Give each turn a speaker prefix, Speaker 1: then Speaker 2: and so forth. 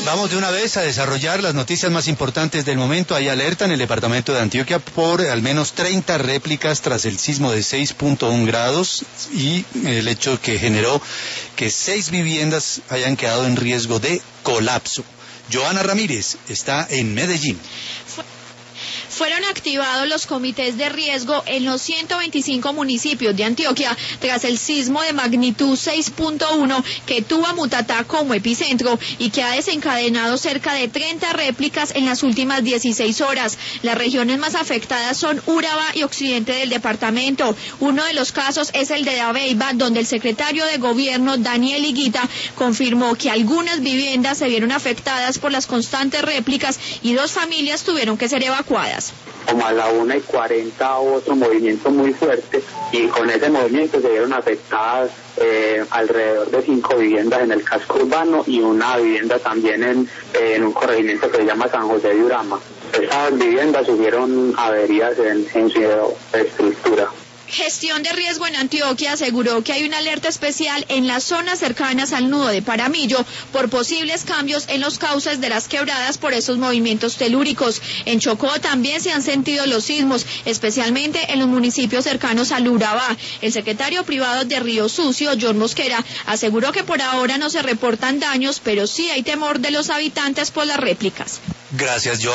Speaker 1: Vamos de una vez a desarrollar las noticias más importantes del momento. Hay alerta en el departamento de Antioquia por al menos 30 réplicas tras el sismo de 6.1 grados y el hecho que generó que 6 viviendas hayan quedado en riesgo de colapso. Joana Ramírez está en Medellín.
Speaker 2: Fueron activados los comités de riesgo en los 125 municipios de Antioquia tras el sismo de magnitud 6.1 que tuvo a Mutatá como epicentro y que ha desencadenado cerca de 30 réplicas en las últimas 16 horas. Las regiones más afectadas son Urabá y occidente del departamento. Uno de los casos es el de Dabeiba, donde el secretario de gobierno, Daniel Higuita, confirmó que algunas viviendas se vieron afectadas por las constantes réplicas y 2 familias tuvieron que ser evacuadas.
Speaker 3: Como a la 1:40 hubo otro movimiento muy fuerte y con ese movimiento se vieron afectadas alrededor de 5 viviendas en el casco urbano y una vivienda también en un corregimiento que se llama San José de Urama. Esas viviendas sufrieron averías en su estructura.
Speaker 2: Gestión de riesgo en Antioquia aseguró que hay una alerta especial en las zonas cercanas al nudo de Paramillo por posibles cambios en los cauces de las quebradas por esos movimientos telúricos. En Chocó también se han sentido los sismos, especialmente en los municipios cercanos al Urabá. El secretario privado de Río Sucio, John Mosquera, aseguró que por ahora no se reportan daños, pero sí hay temor de los habitantes por las réplicas.
Speaker 1: Gracias, John.